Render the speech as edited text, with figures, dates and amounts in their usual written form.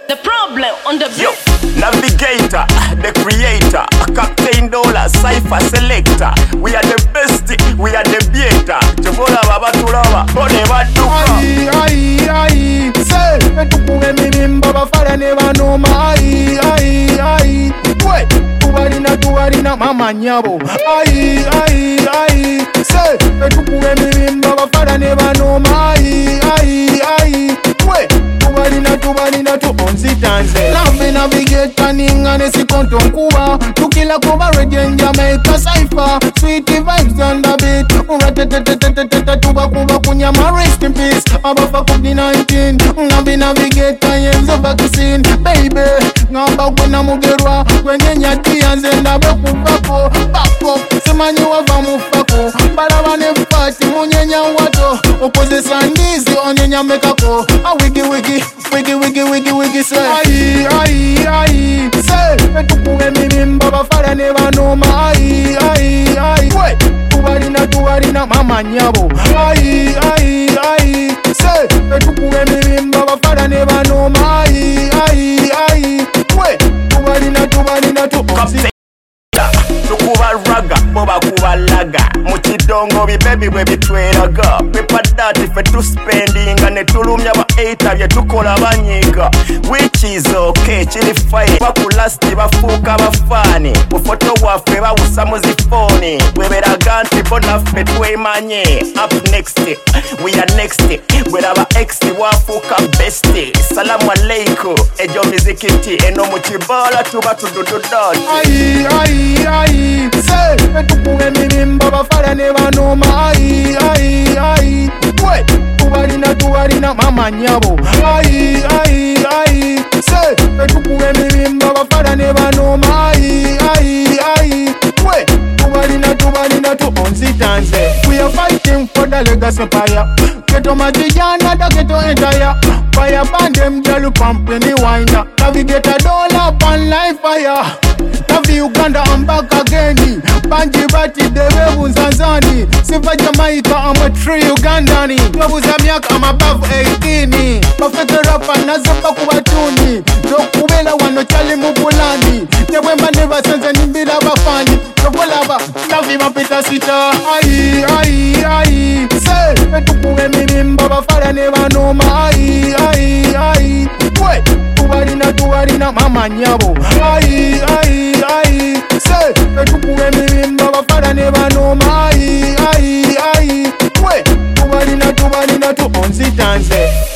The problem on the Yo, navigator, the creator, Captain Dollar, Cypher selector. We are the best, we are the beater. Chobola baba tulaba, bone baduka. Ai, say, betukuwe mimimba bafala ne banoma. Ai, we, tuwarina mama nyabo. Ai, say, betukuwe mimimba bafala ne banoma. Ai, we, tuwarina tu onzitanze. Lambe navigator ninga nesikonto nkuba. Tukila kuba reggae Jamaica Cypher. Sweetie vibes on the beat. Uratetetetetetete tuba kuba kunyama rest in peace. Abafa COVID-19. Ngambi navigator yenzo vaccine. Baby, ngamba wena mugerwa. Wenye nyati yanze ndabe kubako. Bako, semanyi wava mufako. Balabane fati munyenya wato. Opoze sandizi onyenya mekako. Wiggy say. Ai, say. Betukuwe mimimba bafala ne banoma. Ai, we, tuwarina mama nyabo. Ai, say. Betukuwe mimimba bafala ne banoma. Ai, we, tuwarina tu onzi. Tukuba raga, boba kuba laga. Muchidongo bibebi we bitweraga. Paper that if tu spending and tulumya ba 8 ya tukola banyiga. Which is okay, chili fire. Bakulasti bafuka bafani. Ufoto wafe ba usamuzi phone. Webera ganti bona fe twemanye. Up next, we are next. Wera ex wafuka best. Salamu alaikum. Ejo mizikiti eno muchibala tuba tudududod. Ai, say, betukuwe mimimba bafala ne banoma. Ai, we, tuwarina mama nyabo. Ai, say, betukuwe mimimba bafala ne banoma. Ai, we, tuwarina tu onzitanze. We are fighting for the legacy empire. Keto majijana da keto entire. Fire band them jalu pumping the wine. Navigator dollar pan life fire. Navi Uganda I'm back again. Banji bati dewe bunzanzani. Siva Jamaica I'm a true Ugandani. Wabuza miaka I'm above 18. Bafete rapa nazopa kubatuni. Dokubela wano chali mubulani. Tewemba neva sense nimbila bafani. Chobolaba Navi mapita sita. Ai, say, betukuwe mimimba bafala ne banoma. Ai, we, tuwarina mama nyabo. Ai, say, betukuwe mimimba bafala ne banoma. Ai, we, tuwarina tu onzitanze.